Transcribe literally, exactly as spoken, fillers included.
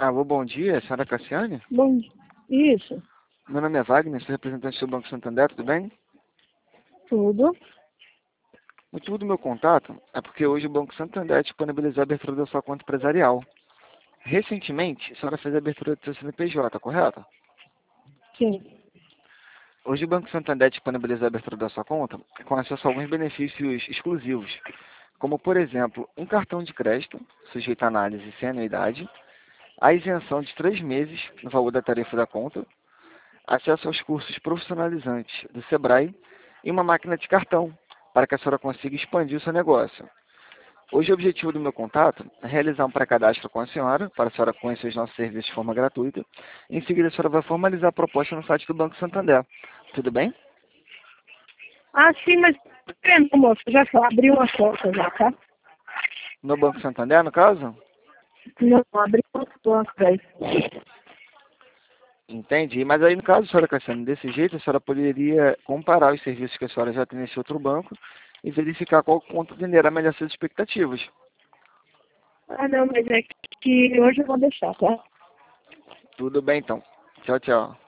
Alô, bom dia, senhora Cassiane? Bom, isso, Meu nome é Wagner, sou representante do Banco Santander, tudo bem? tudo. O motivo do meu contato é porque hoje o Banco Santander disponibilizou a abertura da sua conta empresarial. Recentemente, a senhora fez a abertura do seu C N P J, correto? Sim. Hoje o Banco Santander disponibilizou a abertura da sua conta com acesso a alguns benefícios exclusivos, como, por exemplo, um cartão de crédito, sujeito a análise sem anuidade, a isenção de três meses no valor da tarifa da conta, acesso aos cursos profissionalizantes do Sebrae e uma máquina de cartão, para que a senhora consiga expandir o seu negócio. Hoje o objetivo do meu contato é realizar um pré-cadastro com a senhora, para a senhora conhecer os nossos serviços de forma gratuita. Em seguida, a senhora vai formalizar a proposta no site do Banco Santander. Tudo bem? Ah, sim, mas não, moço, já só abri uma conta já, tá? No Banco Santander, no caso? Não, abri uma conta aí. Entendi. Mas aí, no caso, senhora Cassiane, desse jeito, a senhora poderia comparar os serviços que a senhora já tem nesse outro banco e verificar qual conta atenderá melhor suas expectativas. Ah, não, mas é que hoje eu vou deixar, tá? Tudo bem, então. Tchau, tchau.